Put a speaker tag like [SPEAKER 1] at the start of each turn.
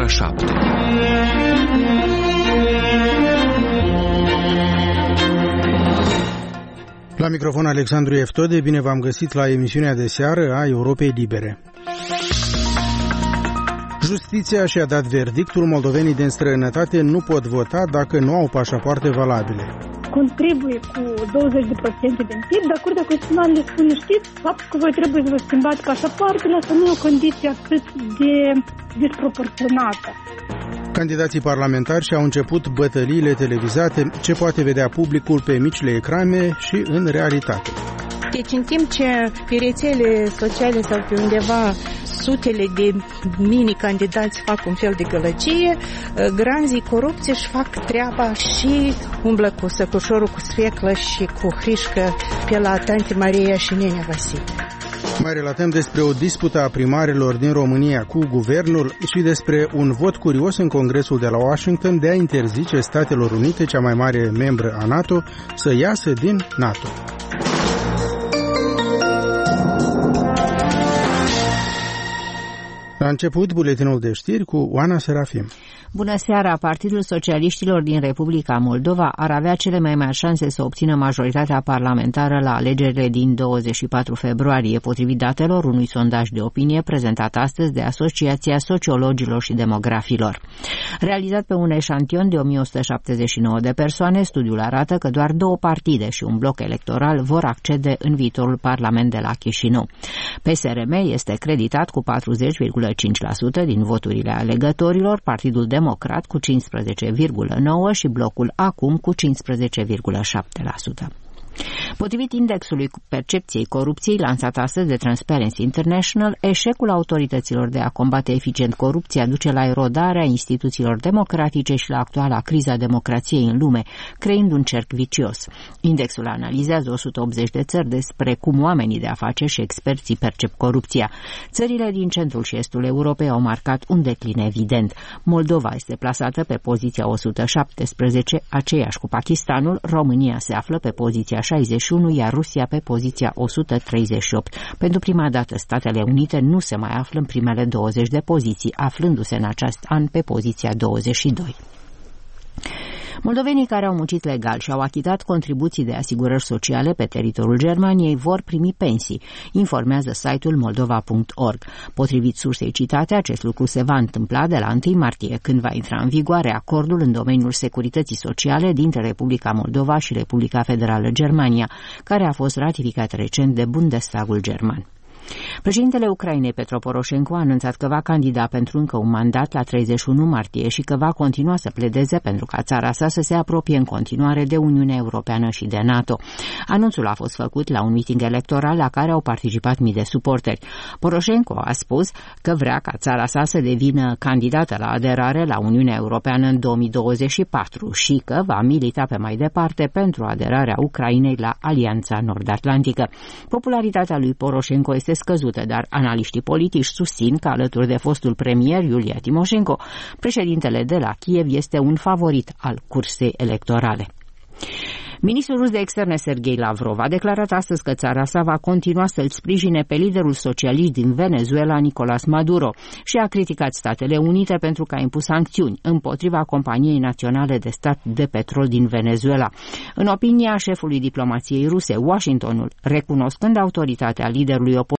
[SPEAKER 1] ora 7.
[SPEAKER 2] La microfon Alexandru Eftode, bine v-am găsit la emisiunea de seară a Europei Libere. Justiția și-a dat verdictul, moldovenii din străinătate nu pot vota dacă nu au pașapoarte valabile.
[SPEAKER 3] Contribuie cu 20% din PIB, dar Curtea Constituțională le spune, știți, faptul că voi trebuie să vă schimbați pașapoartele, asta nu e o condiție atât de disproporționată.
[SPEAKER 2] Candidații parlamentari și-au început bătăliile televizate, ce poate vedea publicul pe micile ecrane și în realitate.
[SPEAKER 4] Deci în timp ce pe rețele sociale sau pe undeva sutele de mini-candidați fac un fel de gălăgie, granzii corupții își fac treaba și umblă cu săcușorul, cu sfeclă și cu hrișcă pe la Tante Maria și Nenea Vasile.
[SPEAKER 2] Mai relatăm despre o dispută a primarilor din România cu guvernul și despre un vot curios în Congresul de la Washington de a interzice Statelor Unite, cea mai mare membră a NATO, să iasă din NATO. La început, buletinul de știri cu Oana Serafim.
[SPEAKER 5] Bună seara! Partidul Socialiștilor din Republica Moldova ar avea cele mai mari șanse să obțină majoritatea parlamentară la alegerile din 24 februarie, potrivit datelor unui sondaj de opinie prezentat astăzi de Asociația Sociologilor și Demografilor. Realizat pe un eșantion de 1179 de persoane, studiul arată că doar două partide și un bloc electoral vor accede în viitorul Parlament de la Chișinău. PSRM este creditat cu 40,5% din voturile alegătorilor, Partidul Democrat cu 15,9% și blocul Acum cu 15,7%. Potrivit indexului percepției corupției lansat astăzi de Transparency International, eșecul autorităților de a combate eficient corupția duce la erodarea instituțiilor democratice și la actuala criza democrației în lume, creând un cerc vicios. Indexul analizează 180 de țări despre cum oamenii de afaceri și experții percep corupția. Țările din centrul și estul Europei au marcat un declin evident. Moldova este plasată pe poziția 117, aceeași cu Pakistanul, România se află pe poziția 61, iar Rusia pe poziția 138. Pentru prima dată, Statele Unite nu se mai află în primele 20 de poziții, aflându-se în acest an pe poziția 22. Moldovenii care au muncit legal și au achitat contribuții de asigurări sociale pe teritoriul Germaniei vor primi pensii, informează site-ul moldova.org. Potrivit sursei citate, acest lucru se va întâmpla de la 1 martie, când va intra în vigoare acordul în domeniul securității sociale dintre Republica Moldova și Republica Federală Germania, care a fost ratificat recent de Bundestagul german. Președintele Ucrainei, Petro Poroșenko, a anunțat că va candida pentru încă un mandat la 31 martie și că va continua să pledeze pentru ca țara sa să se apropie în continuare de Uniunea Europeană și de NATO. Anunțul a fost făcut la un miting electoral la care au participat mii de suporteri. Poroșenko a spus că vrea ca țara sa să devină candidată la aderare la Uniunea Europeană în 2024 și că va milita pe mai departe pentru aderarea Ucrainei la Alianța Nord-Atlantică. Popularitatea lui Poroșenko este scăzută, dar analiștii politici susțin că alături de fostul premier Iulia Timoșenko, președintele de la Kiev este un favorit al cursei electorale. Ministrul rus de externe Sergei Lavrov a declarat astăzi că țara sa va continua să-l sprijine pe liderul socialist din Venezuela, Nicolás Maduro, și a criticat Statele Unite pentru că a impus sancțiuni împotriva companiei naționale de stat de petrol din Venezuela. În opinia șefului diplomației ruse, Washingtonul, recunoscând autoritatea liderului opoziției,